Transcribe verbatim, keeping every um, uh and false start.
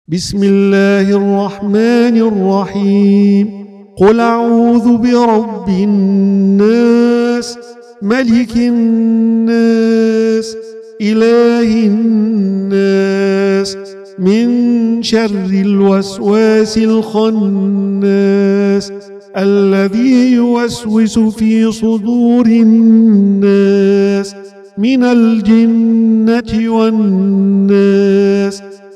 بسم الله الرحمن الرحيم قل أعوذ برب الناس ملك الناس إله الناس من شر الوسواس الخناس الذي يوسوس في صدور الناس من الجنة والناس